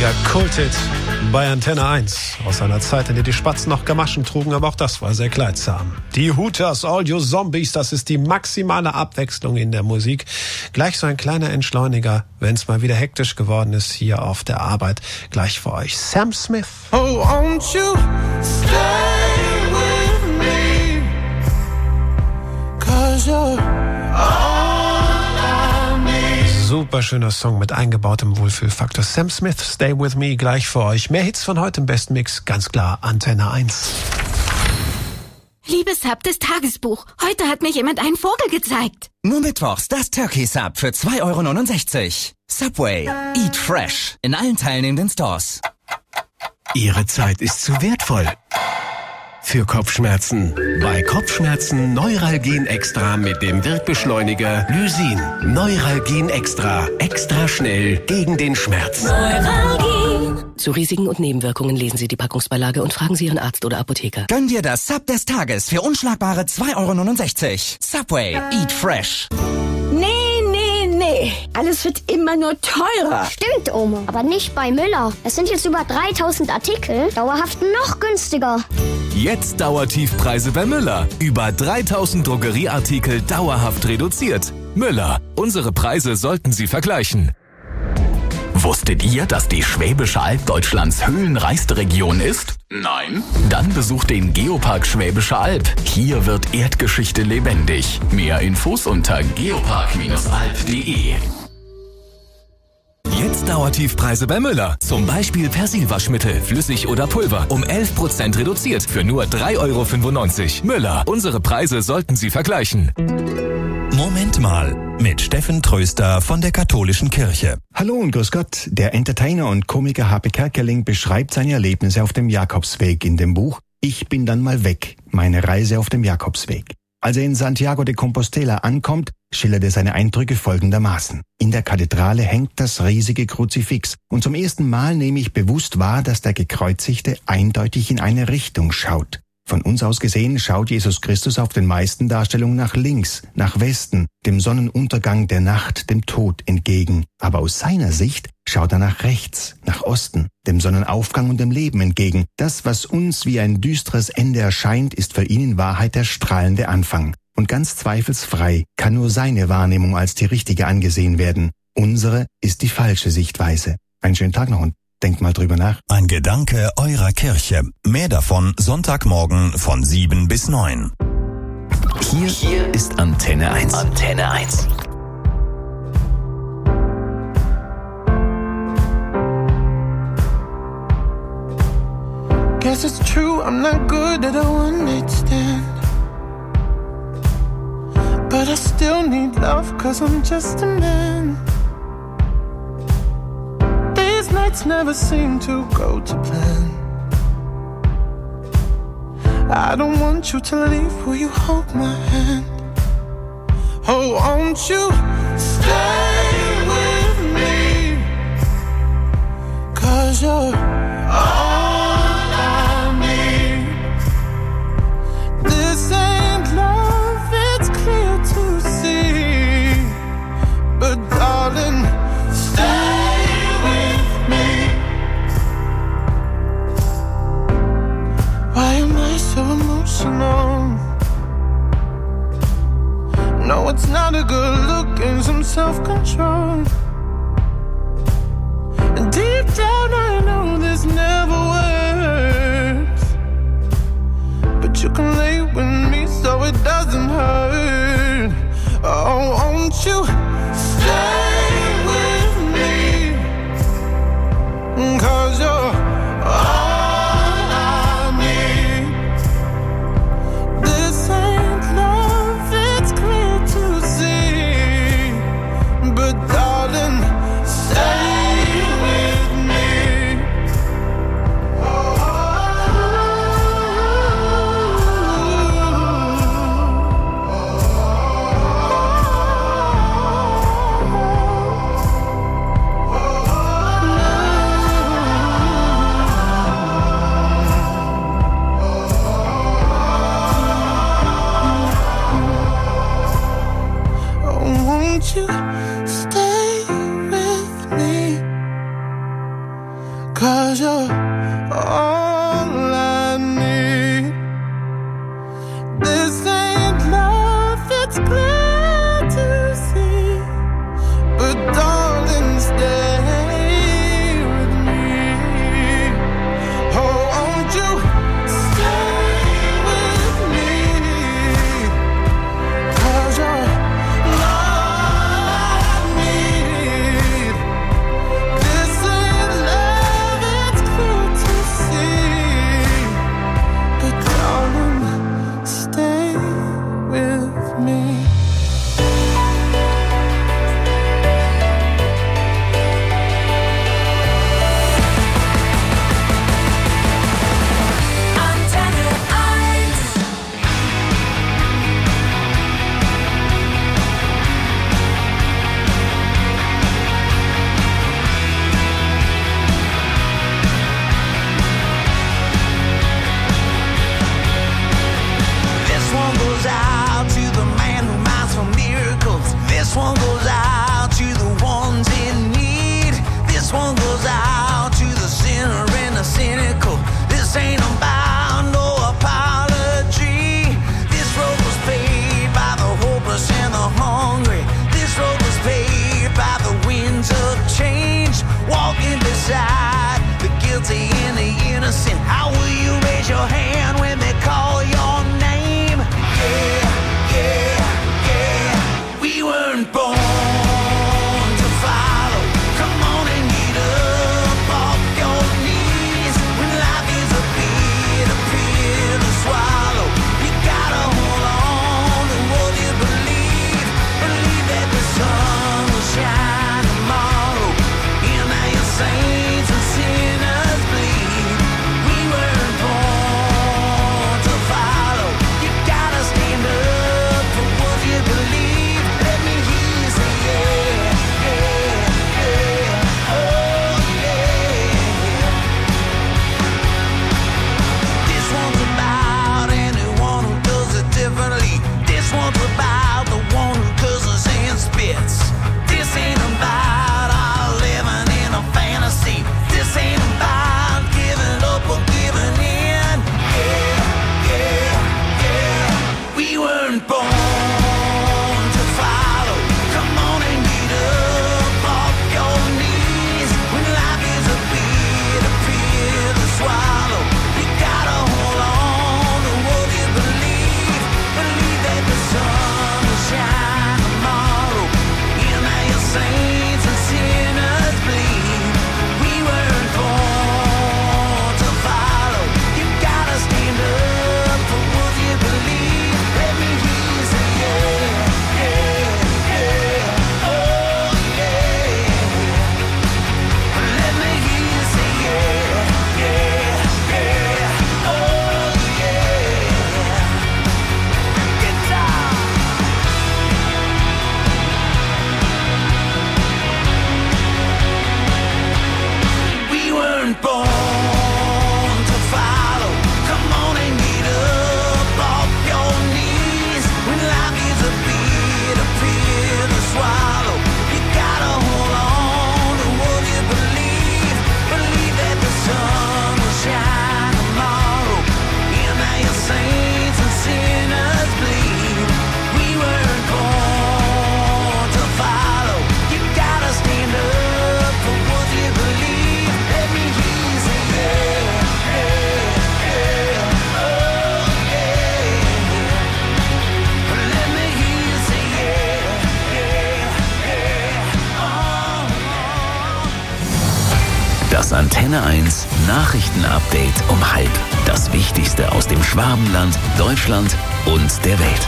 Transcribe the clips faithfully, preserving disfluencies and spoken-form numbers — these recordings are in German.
Richtiger Kulthit bei Antenne eins. Aus einer Zeit, in der die Spatzen noch Gamaschen trugen, aber auch das war sehr kleidsam. Die Hooters, All You Zombies, das ist die maximale Abwechslung in der Musik. Gleich so ein kleiner Entschleuniger, wenn es mal wieder hektisch geworden ist hier auf der Arbeit. Gleich für euch Sam Smith. Oh, won't you stay with me? 'Cause you're all Super schöner Song mit eingebautem Wohlfühlfaktor. Sam Smith, Stay With Me, gleich für euch. Mehr Hits von heute im besten Mix, ganz klar, Antenne eins. Liebes Sub, das Tagesbuch. Heute hat mir jemand einen Vogel gezeigt. Nur mittwochs das Turkey Sub für zwei Euro neunundsechzig. Subway. Eat fresh. In allen teilnehmenden Stores. Ihre Zeit ist zu wertvoll für Kopfschmerzen. Bei Kopfschmerzen Neuralgin Extra mit dem Wirkbeschleuniger Lysin. Neuralgin Extra. Extra schnell gegen den Schmerz. Neuralgin. Zu Risiken und Nebenwirkungen lesen Sie die Packungsbeilage und fragen Sie Ihren Arzt oder Apotheker. Gönn dir das Sub des Tages für unschlagbare zwei Euro neunundsechzig. Subway. Eat fresh. Nee, nee, nee. Alles wird immer nur teurer. Stimmt, Oma. Aber nicht bei Müller. Es sind jetzt über dreitausend Artikel. Dauerhaft noch günstiger. Jetzt Dauertiefpreise bei Müller. Über dreitausend Drogerieartikel dauerhaft reduziert. Müller, unsere Preise sollten Sie vergleichen. Wusstet ihr, dass die Schwäbische Alb Deutschlands höhenreichste Region ist? Nein? Dann besucht den Geopark Schwäbische Alb. Hier wird Erdgeschichte lebendig. Mehr Infos unter geopark Bindestrich alb punkt de. Jetzt Dauertiefpreise bei Müller. Zum Beispiel Persilwaschmittel, flüssig oder Pulver. Um elf Prozent reduziert für nur drei Euro fünfundneunzig. Müller, unsere Preise sollten Sie vergleichen. Moment mal, mit Steffen Tröster von der Katholischen Kirche. Hallo und grüß Gott. Der Entertainer und Komiker H P Kerkeling beschreibt seine Erlebnisse auf dem Jakobsweg in dem Buch Ich bin dann mal weg, meine Reise auf dem Jakobsweg. Als er in Santiago de Compostela ankommt, schildert er seine Eindrücke folgendermaßen. In der Kathedrale hängt das riesige Kruzifix und zum ersten Mal nehme ich bewusst wahr, dass der Gekreuzigte eindeutig in eine Richtung schaut. Von uns aus gesehen schaut Jesus Christus auf den meisten Darstellungen nach links, nach Westen, dem Sonnenuntergang, der Nacht, dem Tod entgegen. Aber aus seiner Sicht schaut er nach rechts, nach Osten, dem Sonnenaufgang und dem Leben entgegen. Das, was uns wie ein düsteres Ende erscheint, ist für ihn in Wahrheit der strahlende Anfang. Und ganz zweifelsfrei kann nur seine Wahrnehmung als die richtige angesehen werden. Unsere ist die falsche Sichtweise. Einen schönen Tag noch und denkt mal drüber nach. Ein Gedanke eurer Kirche. Mehr davon Sonntagmorgen von sieben bis neun. Hier, Hier ist Antenne eins. Antenne eins. Guess it's true, I'm not good at a one-night stand. But I still need love, cause I'm just a man. These nights never seem to go to plan. I don't want you to leave, will you hold my hand? Oh, won't you stay with me? Cause you're all I need. This ain't love, it's clear to see. But darling, stay with me. Why am I so emotional? No, it's not a good look and some self-control. And deep down I know this never works. But you can lay with me so it doesn't hurt. Oh, won't you stay with me? Cause you're all I need. This ain't love, it's clear to see. But darling, stay with me. Oh, won't you stay? Das Antenne eins Nachrichtenupdate um halb. Das Wichtigste aus dem Schwabenland, Deutschland und der Welt.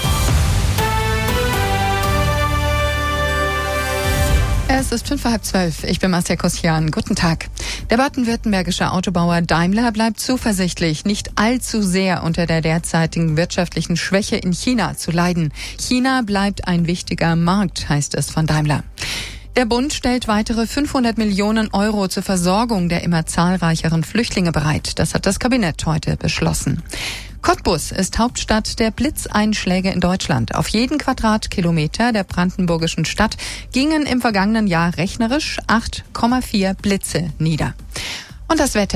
Es ist fünf vor halb zwölf. Ich bin Marcia Kosian. Guten Tag. Der baden-württembergische Autobauer Daimler bleibt zuversichtlich, nicht allzu sehr unter der derzeitigen wirtschaftlichen Schwäche in China zu leiden. China bleibt ein wichtiger Markt, heißt es von Daimler. Der Bund stellt weitere fünfhundert Millionen Euro zur Versorgung der immer zahlreicheren Flüchtlinge bereit. Das hat das Kabinett heute beschlossen. Cottbus ist Hauptstadt der Blitzeinschläge in Deutschland. Auf jeden Quadratkilometer der brandenburgischen Stadt gingen im vergangenen Jahr rechnerisch acht Komma vier Blitze nieder. Und das Wetter.